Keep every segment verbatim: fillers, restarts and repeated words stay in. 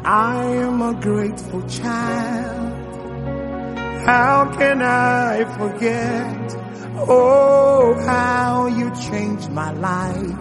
I am a grateful child. How can I forget? Oh, how you changed my life.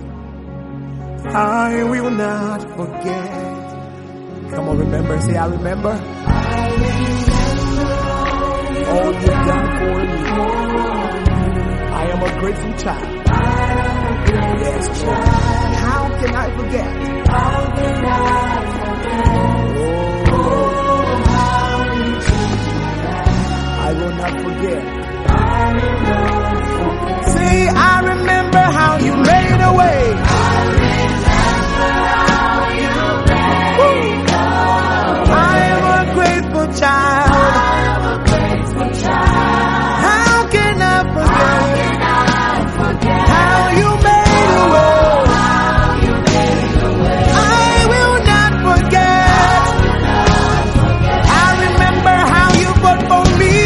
I will not forget. Come on, remember. Say, I remember. I remember All you've done for me. I am a grateful child. Yes, Lord. How can I forget? How can I forget? Oh, how you changed my life. I will not forget. I will not forget. See, I remember how you made a way. I remember how you made a way. I am a grateful child. I am a grateful child. How can I How forget can I forget? how you made a way? How you made a way. I will not forget. I remember how you fought for me.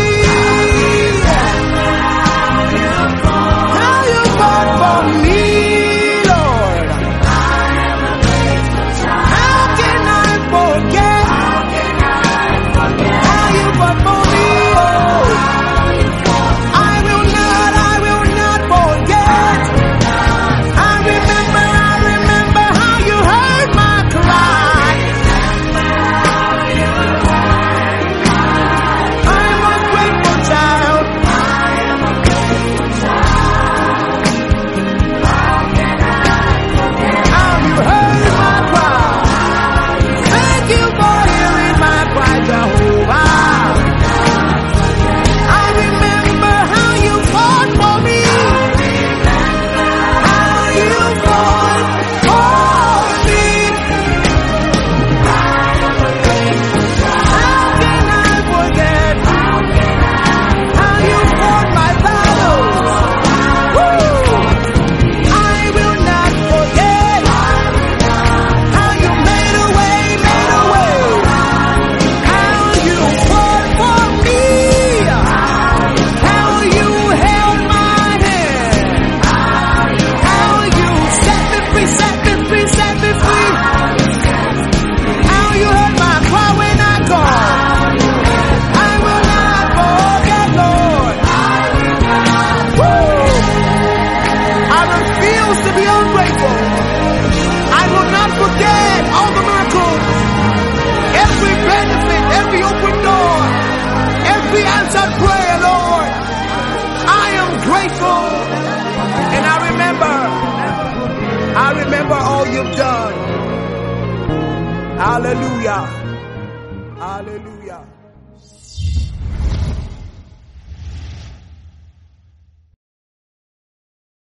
How you fought for me, Lord. How can I forget how you fought for me? Oh, I will not, I will not forget. I remember, I remember how you heard my cry. I'm a grateful child. How you heard my cry. Thank you for hearing my cry, Jehovah. I remember how you fought for me. How you fought for me. How can I forget how you fought my battles? Woo! I will not forget how you made a way, made a way. How you fought for me. How you held my hand. How you set me free, set me free, set me free. How you heard my cry when I called. I will not forget, Lord. Woo! I refuse to be ungrateful. I will not forget all the miracles, every benefit, every open door, every answered prayer, Lord. I am grateful. And I remember, I remember all you've done. Hallelujah. Hallelujah.